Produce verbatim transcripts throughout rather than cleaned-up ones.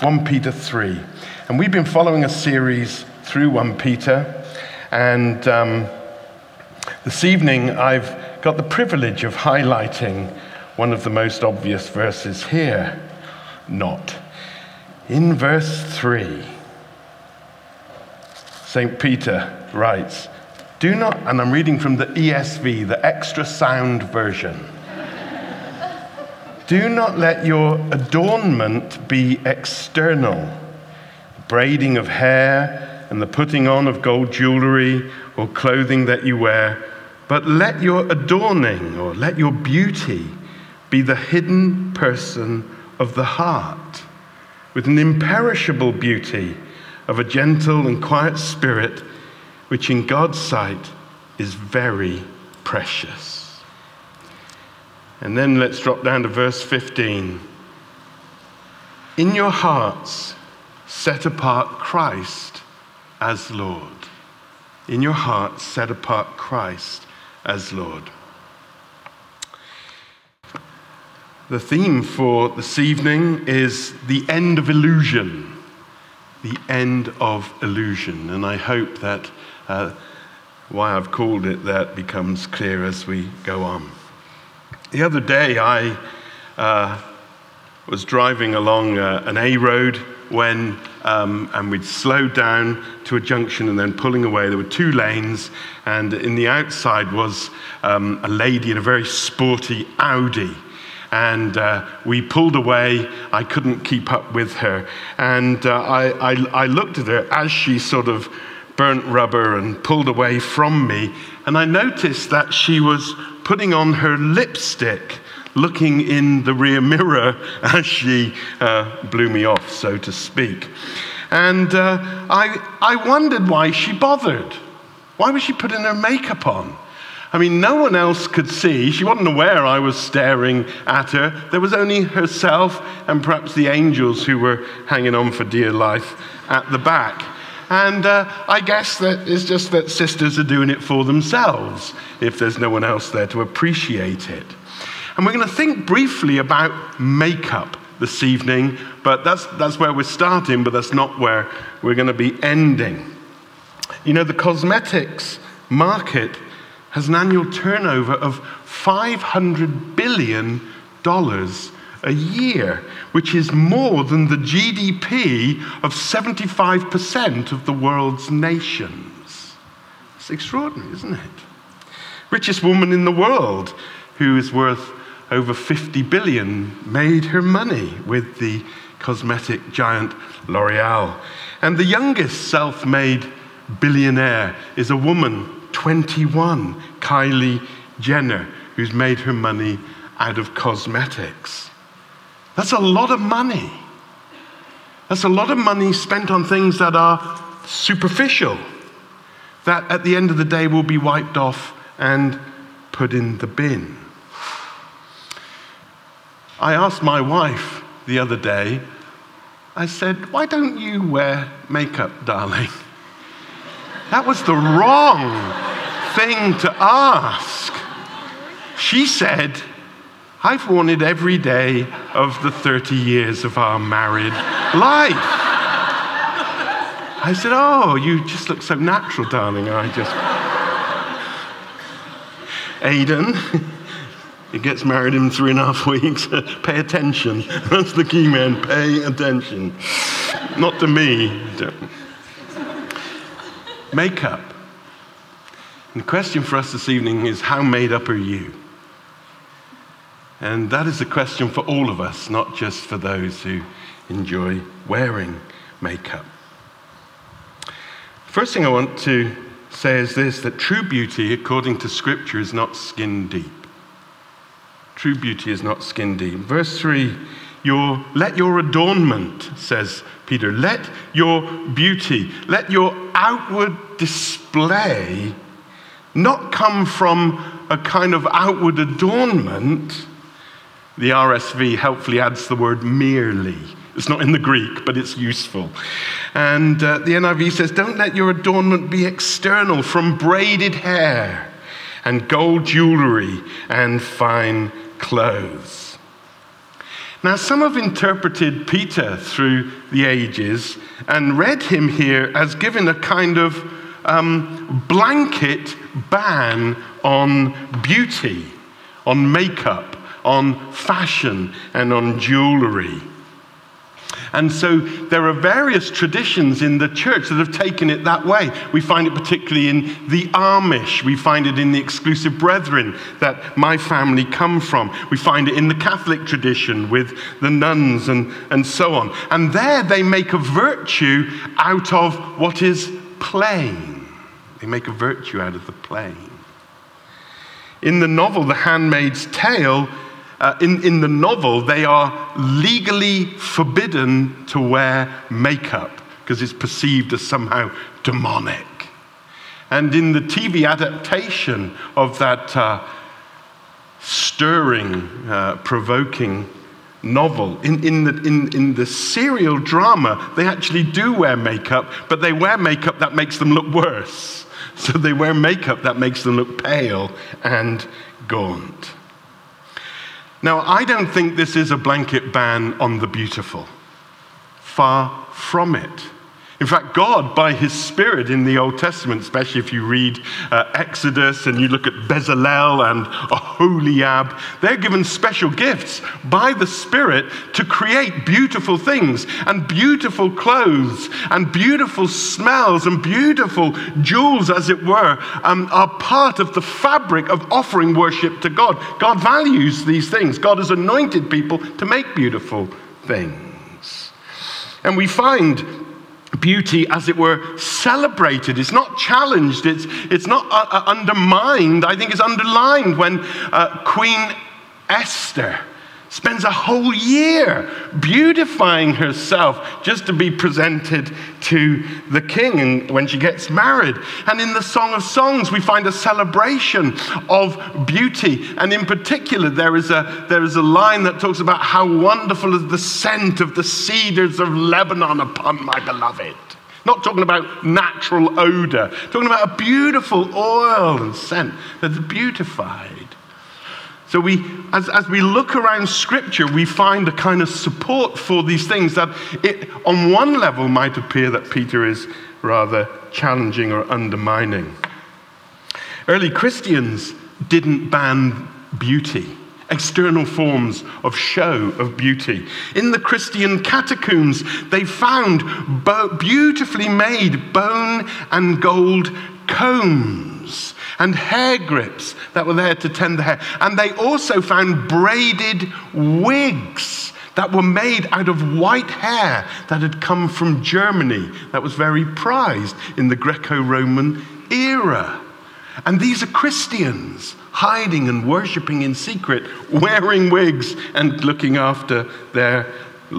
First Peter three. And we've been following a series through First Peter. And um, this evening I've got the privilege of highlighting one of the most obvious verses here. Not. In verse three, Saint Peter writes, do not, and I'm reading from the E S V, the extra sound version. Do not let your adornment be external, braiding of hair and the putting on of gold jewelry or clothing that you wear, but let your adorning or let your beauty be the hidden person of the heart, with an imperishable beauty of a gentle and quiet spirit, which in God's sight is very precious. And then let's drop down to verse fifteen. In your hearts, set apart Christ as Lord. In your hearts, set apart Christ as Lord. The theme for this evening is the end of illusion. The end of illusion. And I hope that uh, why I've called it that becomes clear as we go on. The other day I uh, was driving along uh, an A road when, um, and we'd slowed down to a junction and then pulling away. There were two lanes, and in the outside was um, a lady in a very sporty Audi. And uh, we pulled away. I couldn't keep up with her. And uh, I, I, I looked at her as she sort of burnt rubber and pulled away from me. And I noticed that she was putting on her lipstick, looking in the rear mirror as she uh, blew me off, so to speak. And uh, I, I wondered why she bothered. Why was she putting her makeup on? I mean, no one else could see. She wasn't aware I was staring at her. There was only herself and perhaps the angels who were hanging on for dear life at the back. And uh, I guess that it's just that sisters are doing it for themselves if there's no one else there to appreciate it. And we're going to think briefly about makeup this evening, but that's, that's where we're starting, but that's not where we're going to be ending. You know, the cosmetics market has an annual turnover of five hundred billion dollars a year, which is more than the G D P of seventy-five percent of the world's nations. It's extraordinary, isn't it? Richest woman in the world, who is worth over fifty billion dollars, made her money with the cosmetic giant L'Oreal. And the youngest self-made billionaire is a woman, twenty-one, Kylie Jenner, who's made her money out of cosmetics. That's a lot of money. That's a lot of money spent on things that are superficial, that at the end of the day will be wiped off and put in the bin. I asked my wife the other day, I said, why don't you wear makeup, darling? That was the wrong thing to ask. She said, I've worn it every day of the thirty years of our married life. I said, oh, you just look so natural, darling. I just... Aidan, he gets married in three and a half weeks. Pay attention. That's the key, man. Pay attention. Not to me. Makeup. And the question for us this evening is, how made up are you? And that is a question for all of us, not just for those who enjoy wearing makeup. First thing I want to say is this, that true beauty, according to Scripture, is not skin deep. True beauty is not skin deep. Verse three, your, let your adornment, says Peter, let your beauty, let your outward display not come from a kind of outward adornment. The R S V helpfully adds the word merely. It's not in the Greek, but it's useful. And uh, the N I V says, don't let your adornment be external, from braided hair and gold jewelry and fine clothes. Now, some have interpreted Peter through the ages and read him here as giving a kind of um, blanket ban on beauty, on makeup, on fashion, and on jewelry. And so there are various traditions in the church that have taken it that way. We find it particularly in the Amish. We find it in the Exclusive Brethren that my family come from. We find it in the Catholic tradition with the nuns and, and so on. And there they make a virtue out of what is plain. They make a virtue out of the plain. In the novel, The Handmaid's Tale, Uh, in, in the novel, they are legally forbidden to wear makeup because it's perceived as somehow demonic. And in the T V adaptation of that uh, stirring, uh, provoking novel, in, in, the, in, in the serial drama, they actually do wear makeup, but they wear makeup that makes them look worse. So they wear makeup that makes them look pale and gaunt. Now, I don't think this is a blanket ban on the beautiful. Far from it. In fact, God, by his Spirit in the Old Testament, especially if you read uh, Exodus and you look at Bezalel and Aholiab, they're given special gifts by the Spirit to create beautiful things and beautiful clothes and beautiful smells and beautiful jewels, as it were, um, are part of the fabric of offering worship to God. God values these things. God has anointed people to make beautiful things. And we find beauty, as it were, celebrated. It's not challenged. It's, it's not uh, uh, undermined. I think it's underlined when uh, Queen Esther spends a whole year beautifying herself just to be presented to the king and when she gets married. And in the Song of Songs, we find a celebration of beauty. And in particular, there is a, there is a line that talks about how wonderful is the scent of the cedars of Lebanon upon my beloved. Not talking about natural odor, talking about a beautiful oil and scent that's beautified. So we, as, as we look around Scripture, we find a kind of support for these things that it, on one level, might appear that Peter is rather challenging or undermining. Early Christians didn't ban beauty, external forms of show of beauty. In the Christian catacombs, they found bo- beautifully made bone and gold combs and hair grips that were there to tend the hair. And they also found braided wigs that were made out of white hair that had come from Germany, that was very prized in the Greco-Roman era. And these are Christians hiding and worshipping in secret, wearing wigs and looking after their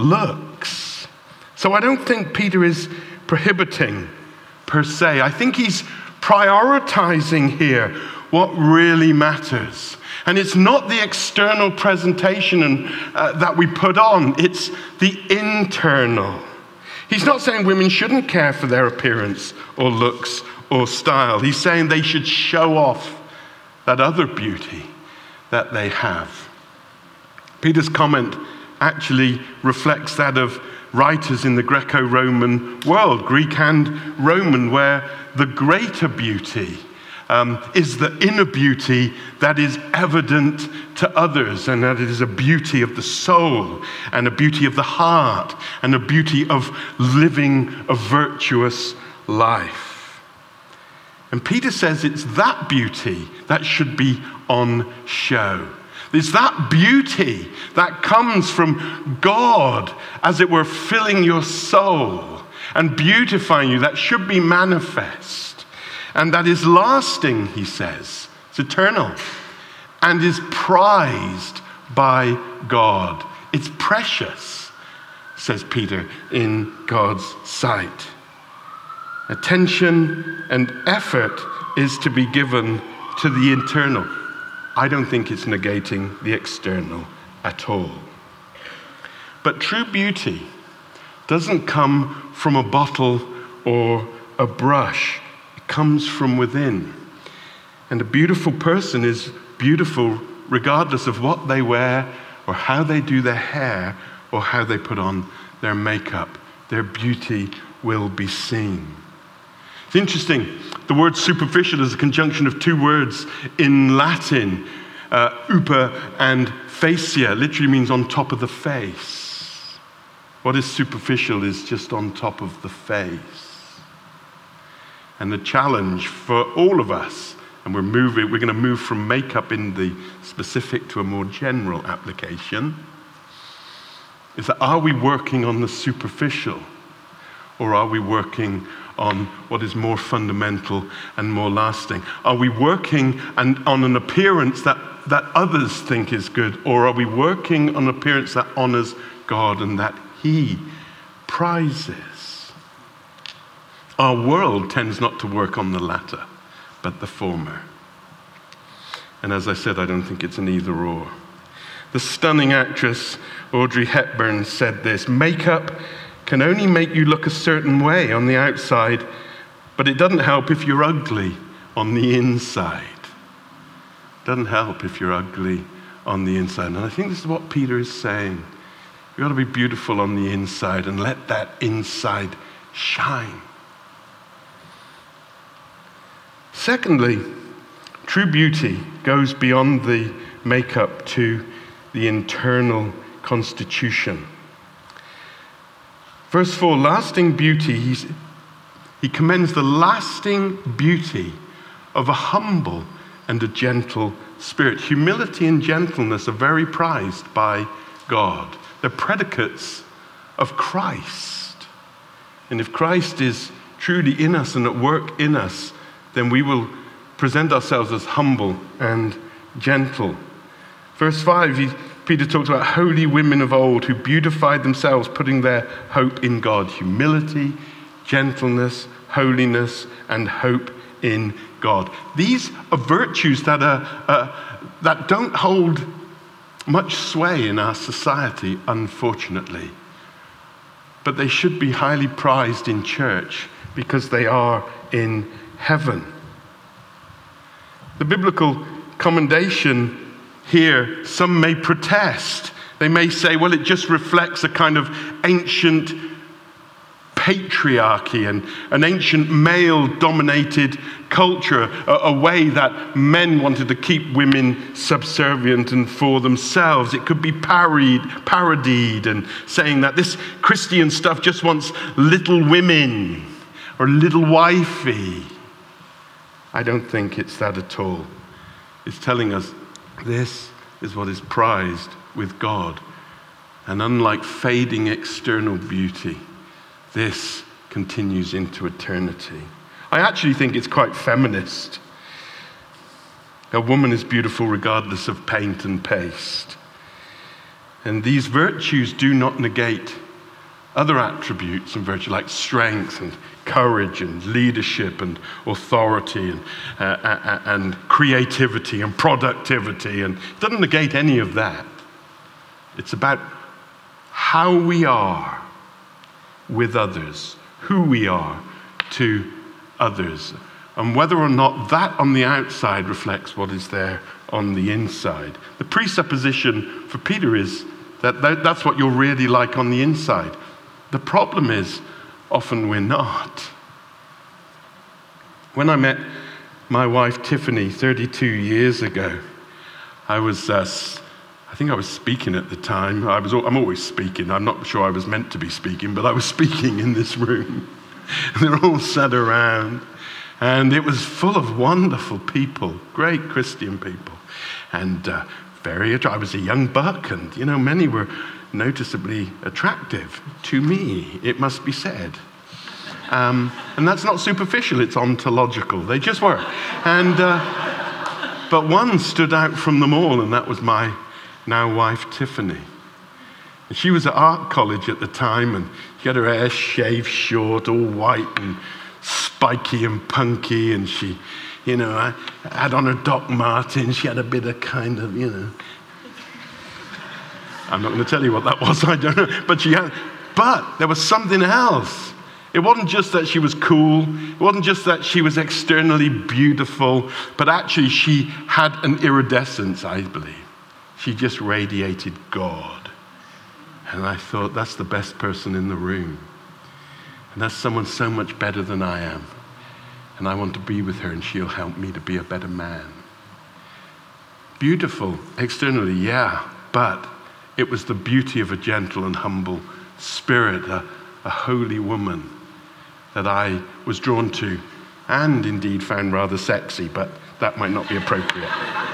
looks. So I don't think Peter is prohibiting per se. I think he's prioritizing here what really matters. And it's not the external presentation and, uh, that we put on, it's the internal. He's not saying women shouldn't care for their appearance or looks or style. He's saying they should show off that other beauty that they have. Peter's comment actually reflects that of writers in the Greco-Roman world, Greek and Roman, where the greater beauty um, is the inner beauty that is evident to others, and that it is a beauty of the soul and a beauty of the heart and a beauty of living a virtuous life. And Peter says it's that beauty that should be on show. It's that beauty that comes from God, as it were, filling your soul and beautifying you, that should be manifest. And that is lasting, he says. It's eternal and is prized by God. It's precious, says Peter, in God's sight. Attention and effort is to be given to the internal. I don't think it's negating the external at all. But true beauty doesn't come from a bottle or a brush. It comes from within. And a beautiful person is beautiful regardless of what they wear or how they do their hair, or how they put on their makeup. Their beauty will be seen. It's interesting, the word superficial is a conjunction of two words in Latin, uh, upa and facia, literally means on top of the face. What is superficial is just on top of the face. And the challenge for all of us, and we're moving, we're going to move from makeup in the specific to a more general application, is that are we working on the superficial, or are we working on what is more fundamental and more lasting? Are we working and on an appearance that, that others think is good, or are we working on an appearance that honors God and that He prizes? Our world tends not to work on the latter, but the former. And as I said, I don't think it's an either or. The stunning actress Audrey Hepburn said this: makeup can only make you look a certain way on the outside, but it doesn't help if you're ugly on the inside. It doesn't help if you're ugly on the inside. And I think this is what Peter is saying. You've got to be beautiful on the inside and let that inside shine. Secondly, true beauty goes beyond the makeup to the internal constitution. Verse four, lasting beauty, he's, he commends the lasting beauty of a humble and a gentle spirit. Humility and gentleness are very prized by God. They're predicates of Christ. And if Christ is truly in us and at work in us, then we will present ourselves as humble and gentle. Verse five, he, Peter talks about holy women of old who beautified themselves, putting their hope in God. Humility, gentleness, holiness, and hope in God. These are virtues that are uh, that don't hold much sway in our society, unfortunately. But they should be highly prized in church because they are in heaven. The biblical commendation here, some may protest. They may say, well, it just reflects a kind of ancient patriarchy and an ancient male-dominated culture, a, a way that men wanted to keep women subservient and for themselves. It could be parodied, parodied and saying that this Christian stuff just wants little women or little wifey. I don't think it's that at all. It's telling us this is what is prized with God. And unlike fading external beauty, this continues into eternity. I actually think it's quite feminist. A woman is beautiful regardless of paint and paste. And these virtues do not negate other attributes and virtue like strength and courage and leadership and authority and, uh, and creativity and productivity. And it doesn't negate any of that. It's about how we are with others, who we are to others, and whether or not that on the outside reflects what is there on the inside. The presupposition for Peter is that that's what you're really like on the inside. The problem is, often we're not. When I met my wife Tiffany thirty-two years ago, I was, uh, I think I was speaking at the time. I was, I'm always speaking. I'm not sure I was meant to be speaking, but I was speaking in this room. They're all sat around, and it was full of wonderful people, great Christian people, and uh, very attractive. I was a young buck, and you know, many were noticeably attractive to me, it must be said. Um, and that's not superficial, it's ontological. They just were. And uh, but one stood out from them all, and that was my now wife, Tiffany. And she was at art college at the time, and she had her hair shaved short, all white and spiky and punky, and she, you know, had on her Doc Martens. She had a bit of kind of, you know, I'm not going to tell you what that was, I don't know. But she had, but there was something else. It wasn't just that she was cool. It wasn't just that she was externally beautiful, but actually she had an iridescence, I believe. She just radiated God. And I thought, that's the best person in the room. And that's someone so much better than I am. And I want to be with her, and she'll help me to be a better man. Beautiful externally, yeah, but it was the beauty of a gentle and humble spirit, a, a holy woman that I was drawn to, and indeed found rather sexy, but that might not be appropriate.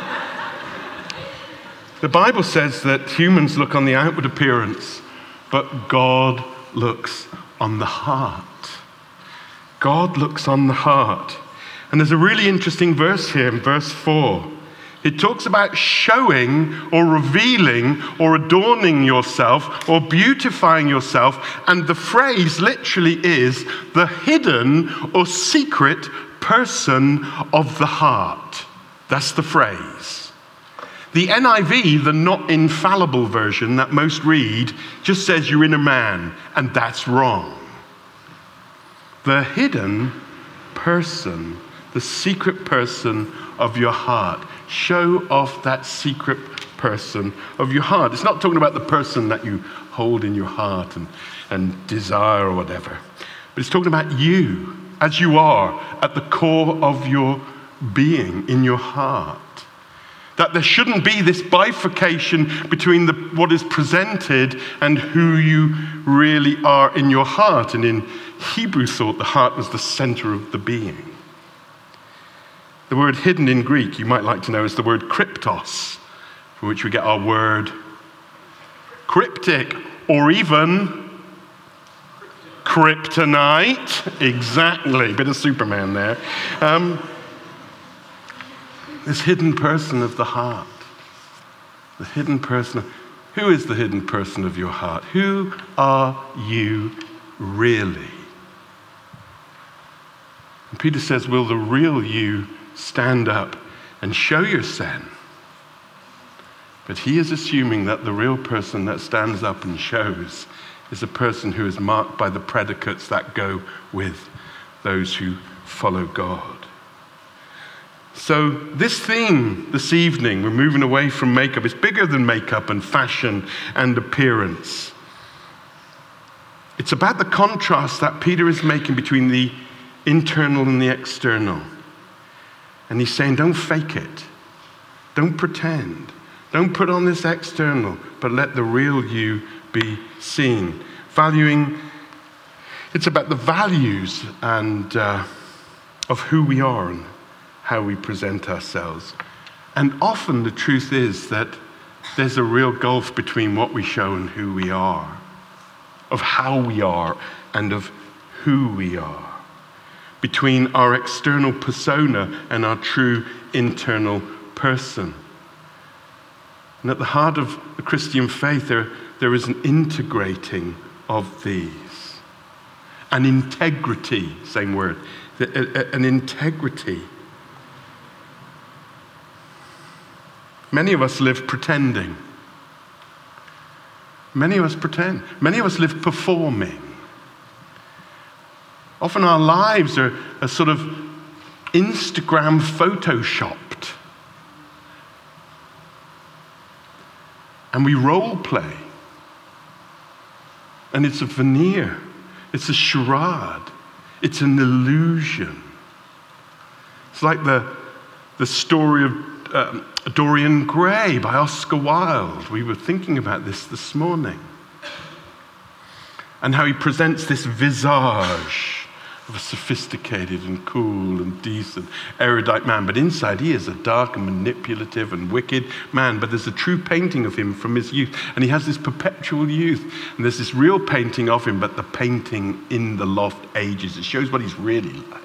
The Bible says that humans look on the outward appearance, but God looks on the heart. God looks on the heart. And there's a really interesting verse here in verse four. It talks about showing or revealing or adorning yourself or beautifying yourself. And the phrase literally is the hidden or secret person of the heart. That's the phrase. The N I V, the not infallible version that most read, just says you're inner man, and that's wrong. The hidden person, the secret person of your heart. Show off that secret person of your heart. It's not talking about the person that you hold in your heart and, and desire or whatever. But it's talking about you as you are at the core of your being, in your heart. That there shouldn't be this bifurcation between the, what is presented and who you really are in your heart. And in Hebrew thought, the heart was the center of the being. The word hidden in Greek, you might like to know, is the word kryptos, from which we get our word cryptic, or even kryptonite. Exactly, bit of Superman there. Um, this hidden person of the heart. The hidden person. Who is the hidden person of your heart? Who are you really? And Peter says, will the real you stand up and show your sin? But he is assuming that the real person that stands up and shows is a person who is marked by the predicates that go with those who follow God. So this theme this evening, we're moving away from makeup. It's bigger than makeup and fashion and appearance. It's about the contrast that Peter is making between the internal and the external. And he's saying, don't fake it. Don't pretend. Don't put on this external, but let the real you be seen. Valuing, it's about the values and uh, of who we are and how we present ourselves. And often the truth is that there's a real gulf between what we show and who we are, of how we are and of who we are, between our external persona and our true internal person. And at the heart of the Christian faith, there, there is an integrating of these. An integrity, same word, an integrity. Many of us live pretending. Many of us pretend. Many of us live performing. Often our lives are, are sort of Instagram photoshopped. And we role play. And it's a veneer. It's a charade. It's an illusion. It's like the, the story of um, Dorian Gray by Oscar Wilde. We were thinking about this this morning. And how he presents this visage of a sophisticated and cool and decent, erudite man. But inside he is a dark and manipulative and wicked man. But there's a true painting of him from his youth. And he has this perpetual youth. And there's this real painting of him, but the painting in the loft ages. It shows what he's really like.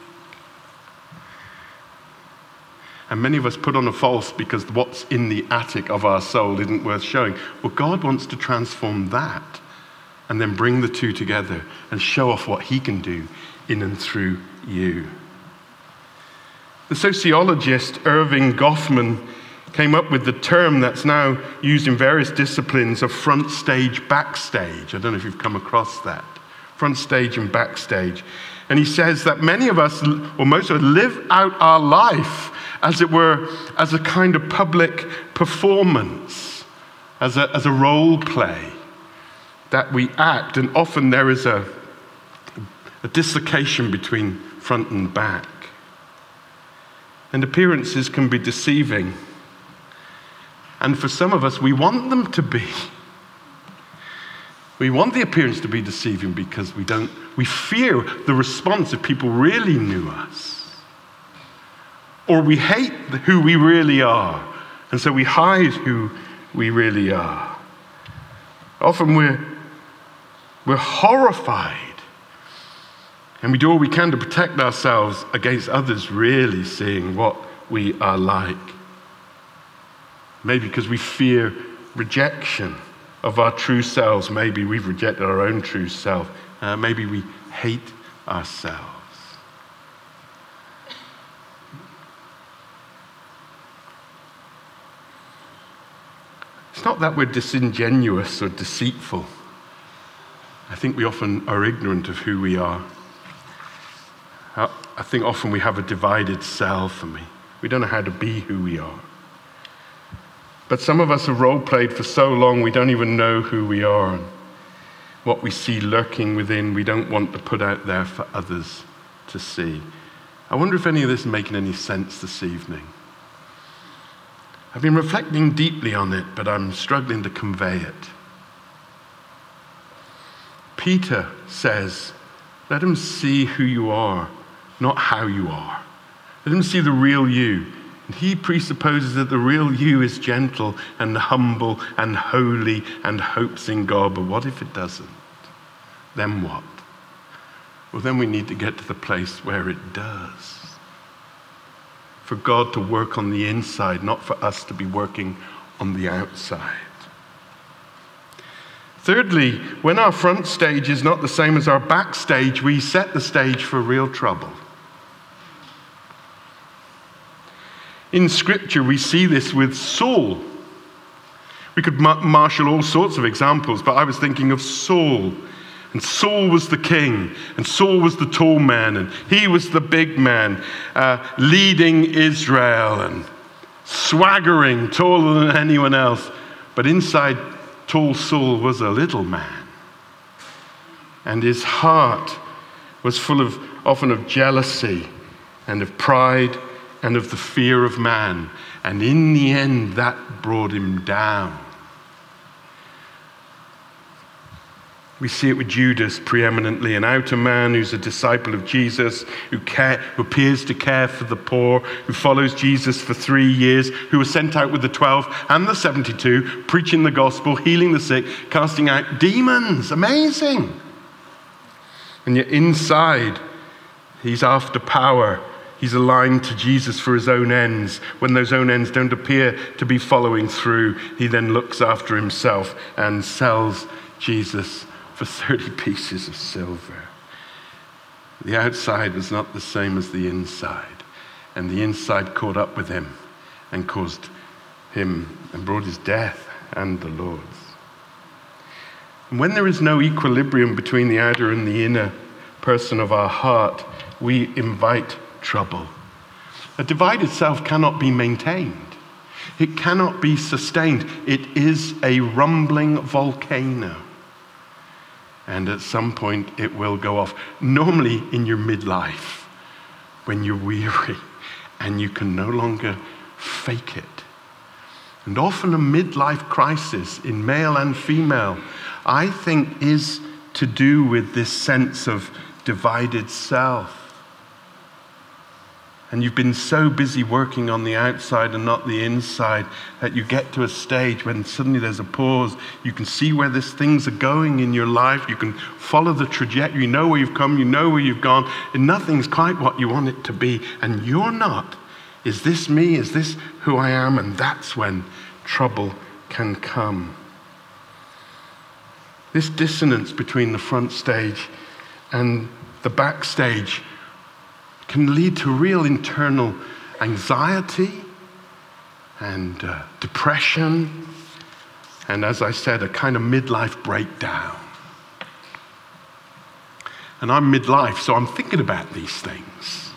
And many of us put on a false because what's in the attic of our soul isn't worth showing. Well, God wants to transform that and then bring the two together and show off what he can do in and through you. The sociologist Irving Goffman came up with the term that's now used in various disciplines of front stage, backstage. I don't know if you've come across that. Front stage and backstage. And he says that many of us, or most of us, live out our life, as it were, as a kind of public performance. as a, as a role play that we act, and often there is a, a dislocation between front and back. And appearances can be deceiving. And for some of us, we want them to be. We want the appearance to be deceiving because we don't, we fear the response if people really knew us. Or we hate who we really are, and so we hide who we really are. Often we're, we're horrified, and we do all we can to protect ourselves against others really seeing what we are like. Maybe because we fear rejection of our true selves. Maybe we've rejected our own true self. Uh, maybe we hate ourselves. It's not that we're disingenuous or deceitful. I think we often are ignorant of who we are. I think often we have a divided self and we, we don't know how to be who we are. But some of us have role-played for so long we don't even know who we are. And what we see lurking within, we don't want to put out there for others to see. I wonder if any of this is making any sense this evening. I've been reflecting deeply on it, but I'm struggling to convey it. Peter says, let them see who you are, not how you are. Let them see the real you. And he presupposes that the real you is gentle and humble and holy and hopes in God. But what if it doesn't? Then what? Well, then we need to get to the place where it does. For God to work on the inside, not for us to be working on the outside. Thirdly, when our front stage is not the same as our back stage, we set the stage for real trouble. In Scripture, we see this with Saul. We could ma- marshal all sorts of examples, but I was thinking of Saul. And Saul was the king, and Saul was the tall man, and he was the big man, uh, leading Israel and swaggering, taller than anyone else. But inside, tall Saul was a little man. And his heart was full of, often of jealousy and of pride and of the fear of man. And in the end, that brought him down. We see it with Judas preeminently, an outer man who's a disciple of Jesus, who, care, who appears to care for the poor, who follows Jesus for three years, who was sent out with the twelve and the seventy-two, preaching the gospel, healing the sick, casting out demons. Amazing. And yet inside, he's after power. He's aligned to Jesus for his own ends. When those own ends don't appear to be following through, he then looks after himself and sells Jesus for thirty pieces of silver. The outside was not the same as the inside. And the inside caught up with him and caused him and brought his death and the Lord's. And when there is no equilibrium between the outer and the inner person of our heart, we invite trouble. A divided self cannot be maintained. It cannot be sustained. It is a rumbling volcano. And at some point it will go off. Normally in your midlife, when you're weary and you can no longer fake it. And often a midlife crisis in male and female, I think, is to do with this sense of divided self. And you've been so busy working on the outside and not the inside that you get to a stage when suddenly there's a pause. You can see where these things are going in your life. You can follow the trajectory. You know where you've come. You know where you've gone. And nothing's quite what you want it to be. And you're not. Is this me? Is this who I am? And that's when trouble can come. This dissonance between the front stage and the back stage can lead to real internal anxiety and uh, depression, and as I said, a kind of midlife breakdown. And I'm midlife, so I'm thinking about these things.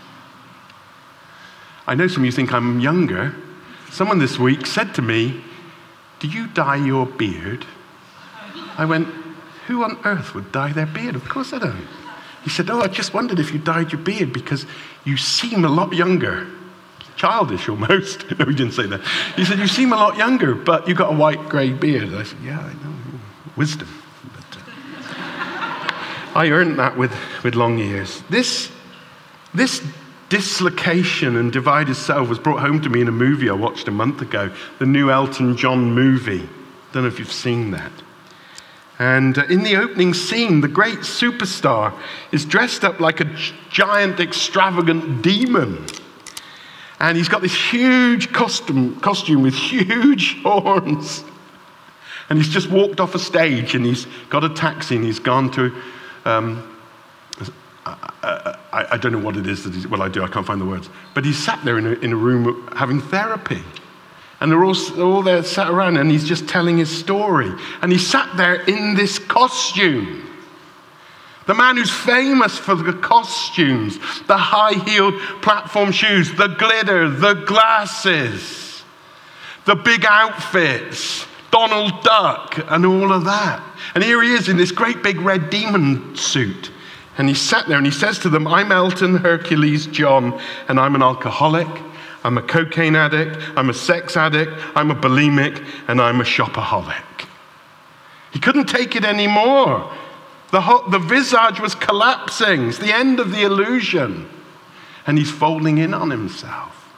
I know some of you think I'm younger. Someone this week said to me, do you dye your beard? I went, who on earth would dye their beard? Of course I don't. He said, oh, I just wondered if you dyed your beard because you seem a lot younger. Childish almost. No, he didn't say that. He said, you seem a lot younger, but you've got a white grey beard. I said, yeah, I know. Wisdom. But, uh, I earned that with, with long years. This, this dislocation and divided self was brought home to me in a movie I watched a month ago, the new Elton John movie. Don't know if you've seen that. And uh, in the opening scene, the great superstar is dressed up like a g- giant, extravagant demon. And he's got this huge costume, costume with huge horns. And he's just walked off a stage and he's got a taxi and he's gone to, um, I, I, I don't know what it is that he's, well, I do, I can't find the words. But he's sat there in a, in a room having therapy. And they're all, they're all there sat around and he's just telling his story. And he sat there in this costume. The man who's famous for the costumes, the high-heeled platform shoes, the glitter, the glasses, the big outfits, Donald Duck, and all of that. And here he is in this great big red demon suit. And he sat there and he says to them, I'm Elton Hercules John, and I'm an alcoholic. I'm a cocaine addict, I'm a sex addict, I'm a bulimic, and I'm a shopaholic. He couldn't take it anymore. The, whole, the visage was collapsing. It's the end of the illusion. And he's folding in on himself.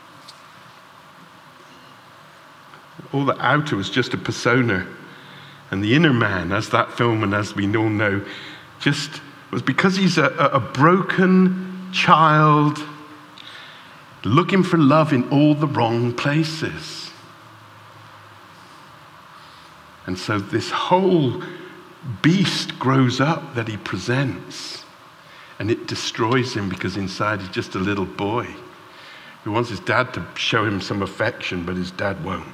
All the outer was just a persona. And the inner man, as that film and as we all know, just was because he's a, a, a broken child looking for love in all the wrong places. And so this whole beast grows up that he presents, and it destroys him because inside he's just a little boy who wants his dad to show him some affection, but his dad won't.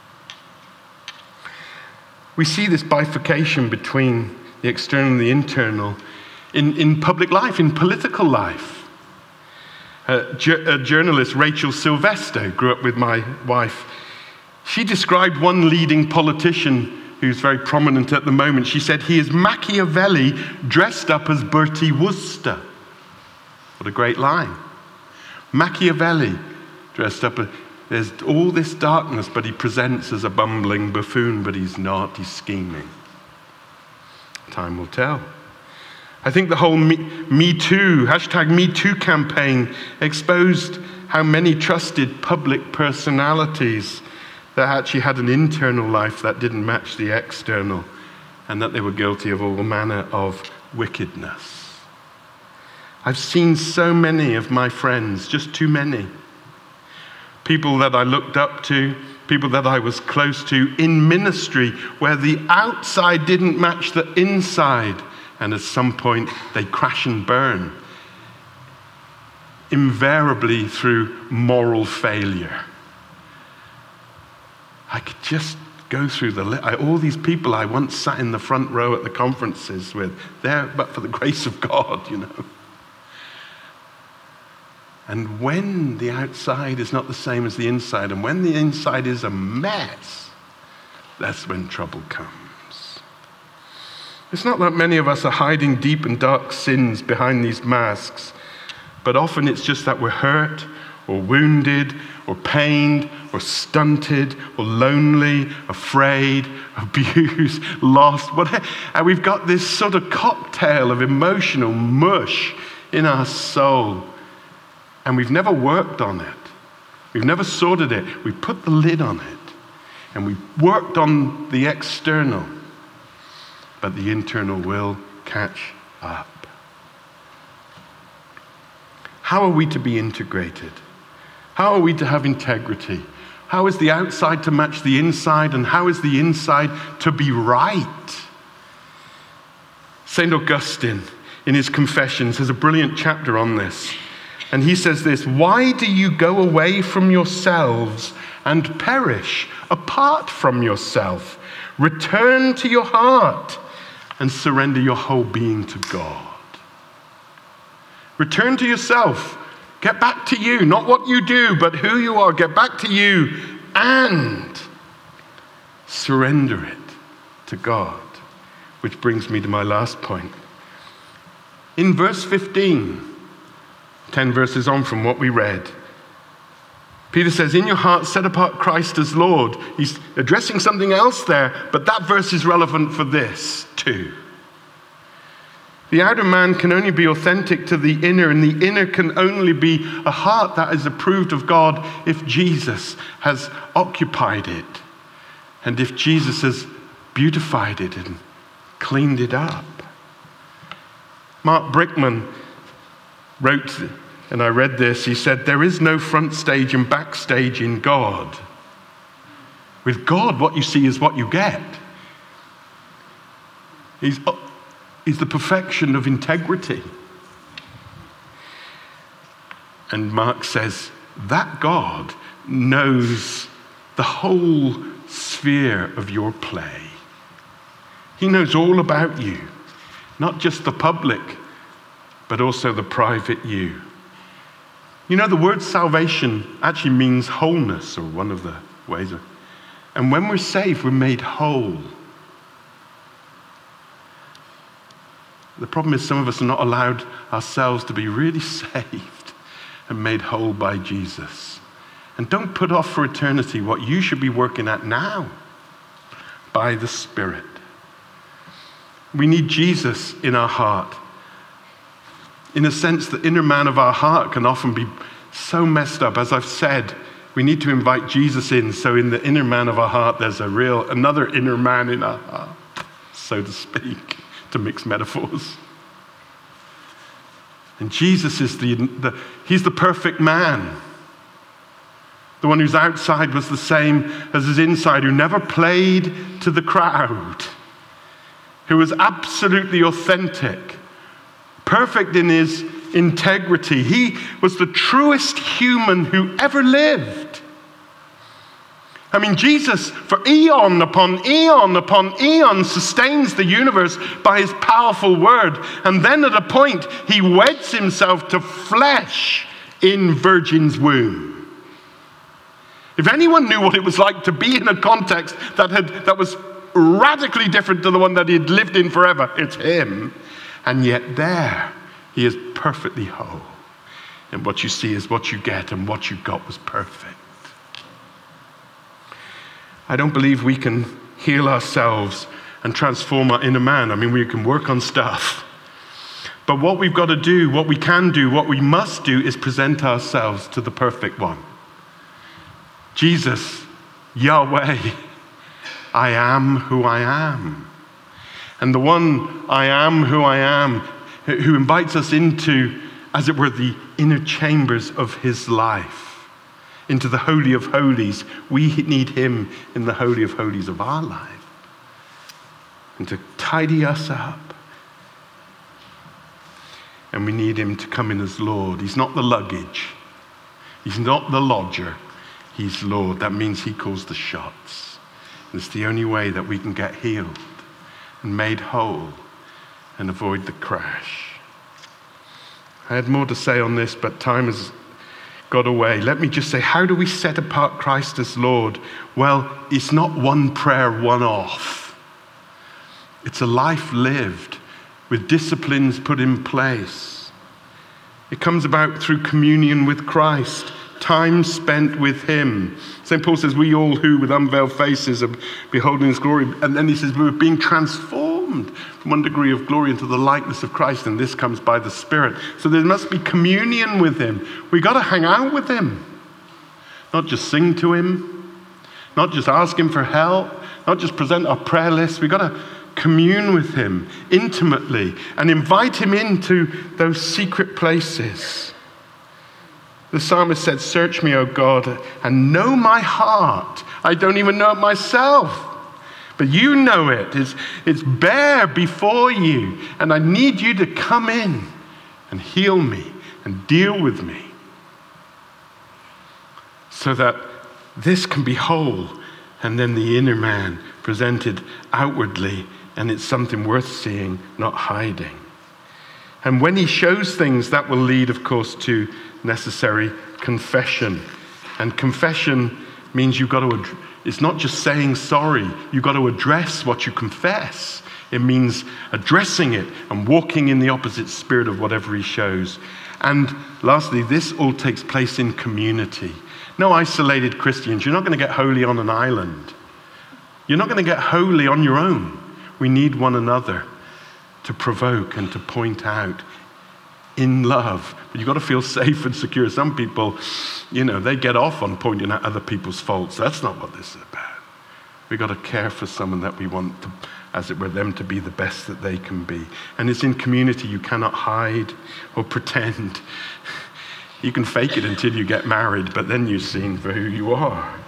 We see this bifurcation between the external and the internal in, in public life, in political life. Uh, ju- a journalist, Rachel Sylvester, grew up with my wife. She described one leading politician who's very prominent at the moment. She said, he is Machiavelli dressed up as Bertie Wooster. What a great line. Machiavelli dressed up as, there's all this darkness, but he presents as a bumbling buffoon, but he's not, he's scheming. Time will tell. I think the whole Me, Me Too, hashtag Me Too campaign exposed how many trusted public personalities that actually had an internal life that didn't match the external, and that they were guilty of all manner of wickedness. I've seen so many of my friends, just too many, people that I looked up to, people that I was close to in ministry, where the outside didn't match the inside. And at some point, they crash and burn, invariably through moral failure. I could just go through the li- I, all these people I once sat in the front row at the conferences with, there, but for the grace of God, you know. And when the outside is not the same as the inside, and when the inside is a mess, that's when trouble comes. It's not that many of us are hiding deep and dark sins behind these masks, but often it's just that we're hurt or wounded or pained or stunted or lonely, afraid, abused, lost, whatever. And we've got this sort of cocktail of emotional mush in our soul, and we've never worked on it. We've never sorted it. We put the lid on it, and we worked on the external. But the internal will catch up. How are we to be integrated? How are we to have integrity? How is the outside to match the inside, and how is the inside to be right? Saint Augustine, in his Confessions, has a brilliant chapter on this. And he says this, why do you go away from yourselves and perish apart from yourself? Return to your heart and surrender your whole being to God. Return to yourself. Get back to you, not what you do, but who you are. Get back to you and Surrender it to God. Which brings me to my last point. In verse fifteen, ten verses on from what we read, Peter says, in your heart, set apart Christ as Lord. He's addressing something else there, but that verse is relevant for this too. The outer man can only be authentic to the inner, and the inner can only be a heart that is approved of God if Jesus has occupied it, and if Jesus has beautified it and cleaned it up. Mark Brickman wrote, and I read this, he said, there is no front stage and backstage in God. With God, what you see is what you get. He's, he's the perfection of integrity. And Mark says, that God knows the whole sphere of your play. He knows all about you, not just the public, but also the private you. You know, the word salvation actually means wholeness, or one of the ways. Of, and when we're saved, we're made whole. The problem is some of us are not allowed ourselves to be really saved and made whole by Jesus. And don't put off for eternity what you should be working at now by the Spirit. We need Jesus in our heart. In a sense, the inner man of our heart can often be so messed up. As I've said, we need to invite Jesus in. So in the inner man of our heart, there's a real, another inner man in our heart, so to speak, to mix metaphors. And Jesus is the, the he's the perfect man. The one whose outside was the same as his inside, who never played to the crowd, who was absolutely authentic, perfect in his integrity. He was the truest human who ever lived. I mean, Jesus, for eon upon eon upon eon, sustains the universe by his powerful word. And then at a point, he weds himself to flesh in Virgin's womb. If anyone knew what it was like to be in a context that had that was radically different to the one that he had lived in forever, it's him. And yet there, he is perfectly whole. And what you see is what you get, and what you got was perfect. I don't believe we can heal ourselves and transform our inner man. I mean, we can work on stuff. But what we've got to do, what we can do, what we must do is present ourselves to the perfect one. Jesus, Yahweh, I am who I am. And the one I am who I am, who invites us into, as it were, the inner chambers of his life, into the Holy of Holies. We need him in the Holy of Holies of our life. And to tidy us up. And we need him to come in as Lord. He's not the luggage. He's not the lodger. He's Lord. That means he calls the shots. And it's the only way that we can get healed and made whole and avoid the crash. I had more to say on this, but time has got away. Let me just say, how do we set apart Christ as Lord? Well, it's not one prayer, one off. It's a life lived with disciplines put in place. It comes about through communion with Christ, time spent with him. Saint Paul says, we all who with unveiled faces are beholding his glory. And then he says, we're being transformed from one degree of glory into the likeness of Christ. And this comes by the Spirit. So there must be communion with him. We've got to hang out with him. Not just sing to him. Not just ask him for help. Not just present our prayer list. We've got to commune with him intimately and invite him into those secret places. The psalmist said, search me, O God, and know my heart. I don't even know it myself, but you know it. It's, it's bare before you, and I need you to come in and heal me and deal with me so that this can be whole, and then the inner man presented outwardly, and it's something worth seeing, not hiding. And when he shows things, that will lead, of course, to necessary confession. And confession means you've got to, ad- it's not just saying sorry, you've got to address what you confess. It means addressing it and walking in the opposite spirit of whatever he shows. And lastly, this all takes place in community. No isolated Christians. You're not going to get holy on an island. You're not going to get holy on your own. We need one another to provoke and to point out in love. But you've got to feel safe and secure. Some people, you know, they get off on pointing out other people's faults. That's not what this is about. We've got to care for someone that we want to, as it were, them to be the best that they can be. And it's in community. You cannot hide or pretend. You can fake it until you get married, but then you're seen for who you are.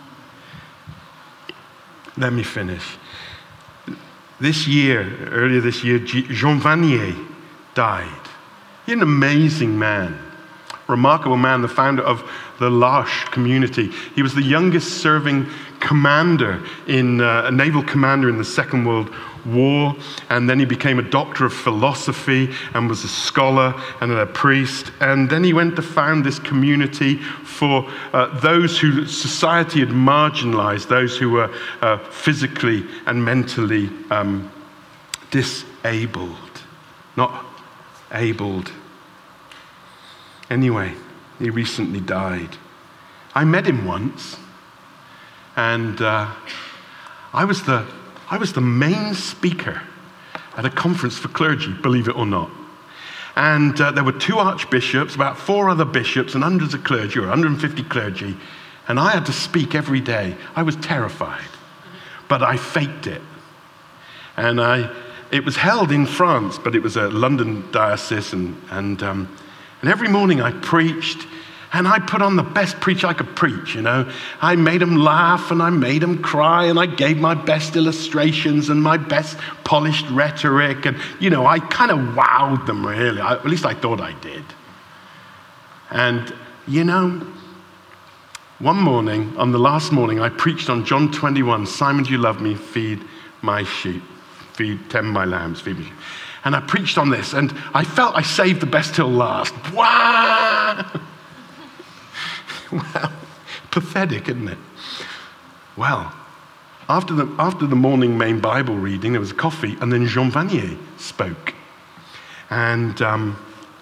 Let me finish. This year, earlier this year, Jean Vanier died. He's an amazing man, remarkable man, the founder of the L'Arche community. He was the youngest serving commander in uh, a naval commander in the Second World War, and then he became a doctor of philosophy and was a scholar and a priest, and then he went to found this community for uh, those who society had marginalized, those who were uh, physically and mentally um, disabled, not abled. Anyway, he recently died. I met him once, and uh, I was the I was the main speaker at a conference for clergy, believe it or not. And uh, there were two archbishops, about four other bishops, and hundreds of clergy, or one hundred fifty clergy, and I had to speak every day. I was terrified, but I faked it. And I, it was held in France, but it was a London diocese, and and um, and every morning I preached. And I put on the best preach I could preach, you know. I made them laugh and I made them cry and I gave my best illustrations and my best polished rhetoric. And, you know, I kind of wowed them, really. I, at least I thought I did. And, you know, one morning, on the last morning, I preached on John twenty-one, Simon, do you love me? Feed my sheep. Feed, tend my lambs, feed me. And I preached on this and I felt I saved the best till last. Wow! Well, pathetic, isn't it? Well, after the, after the morning main Bible reading, there was coffee, and then Jean Vanier spoke. And um,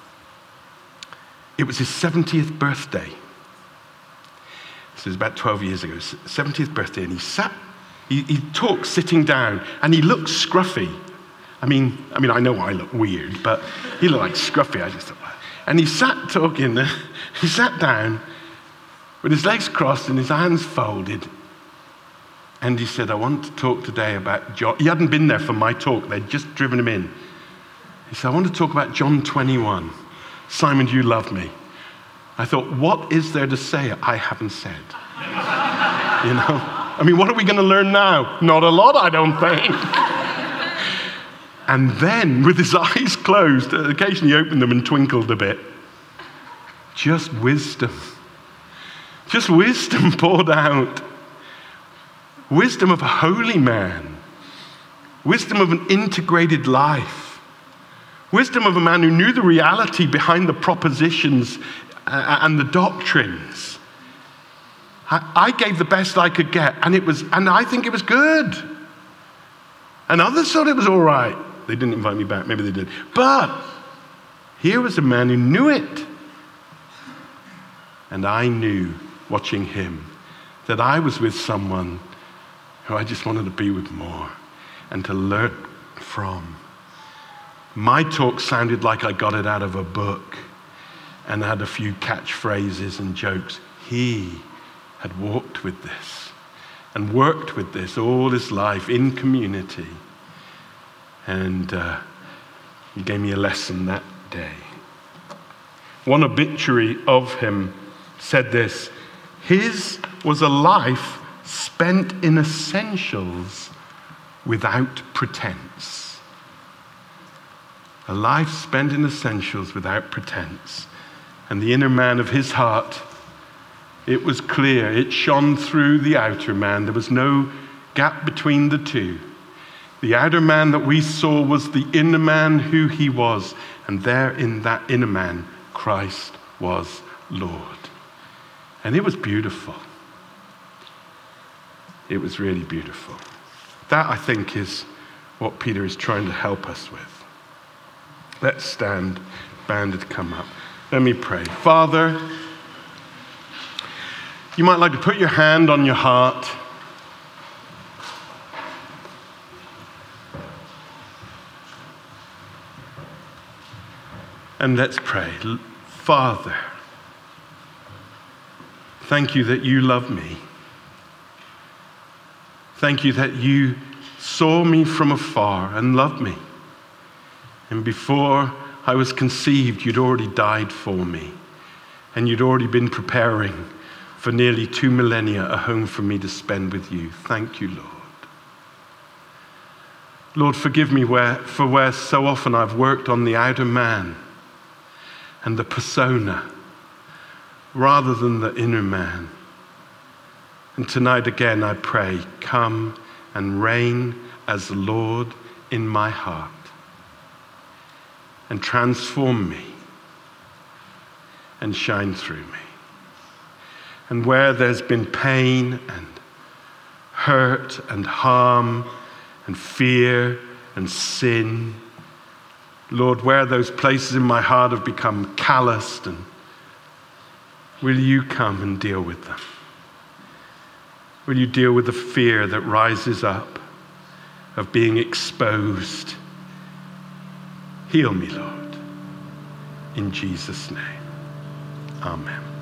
it was his seventieth birthday. This was about twelve years ago, seventieth birthday, and he sat, he, he talked sitting down, and he looked scruffy. I mean, I mean, I know I look weird, but he looked like scruffy. I just thought, wow. And he sat talking, he sat down, with his legs crossed and his hands folded. And he said, I want to talk today about John. He hadn't been there for my talk. They'd just driven him in. He said, I want to talk about John twenty-one. Simon, do you love me? I thought, what is there to say I haven't said? You know? I mean, what are we going to learn now? Not a lot, I don't think. And then, with his eyes closed, occasionally he opened them and twinkled a bit. Just wisdom. Just wisdom poured out. Wisdom of a holy man. Wisdom of an integrated life. Wisdom of a man who knew the reality behind the propositions and the doctrines. I gave the best I could get, and it was, and I think it was good. And others thought it was all right. They didn't invite me back, maybe they did. But here was a man who knew it. And I knew, watching him, that I was with someone who I just wanted to be with more and to learn from. My talk sounded like I got it out of a book and had a few catchphrases and jokes. He had walked with this and worked with this all his life in community. And uh, he gave me a lesson that day. One obituary of him said this: his was a life spent in essentials without pretense. A life spent in essentials without pretense. And the inner man of his heart, it was clear. It shone through the outer man. There was no gap between the two. The outer man that we saw was the inner man who he was. And there in that inner man, Christ was Lord. And it was beautiful. it was really beautiful. That, I think, is what Peter is trying to help us with. Let's stand. Bandit, come up. Let me pray. Father, you might like to put your hand on your heart. And let's pray. Father, thank you that you love me. Thank you that you saw me from afar and loved me. And before I was conceived, you'd already died for me. And you'd already been preparing for nearly two millennia a home for me to spend with you. Thank you, Lord. Lord, forgive me where, for where so often I've worked on the outer man and the persona rather than the inner man. And tonight again I pray, come and reign as the Lord in my heart and transform me and shine through me. And where there's been pain and hurt and harm and fear and sin, Lord, where those places in my heart have become calloused, and will you come and deal with them? Will you deal with the fear that rises up of being exposed? Heal me, Lord, in Jesus' name. Amen.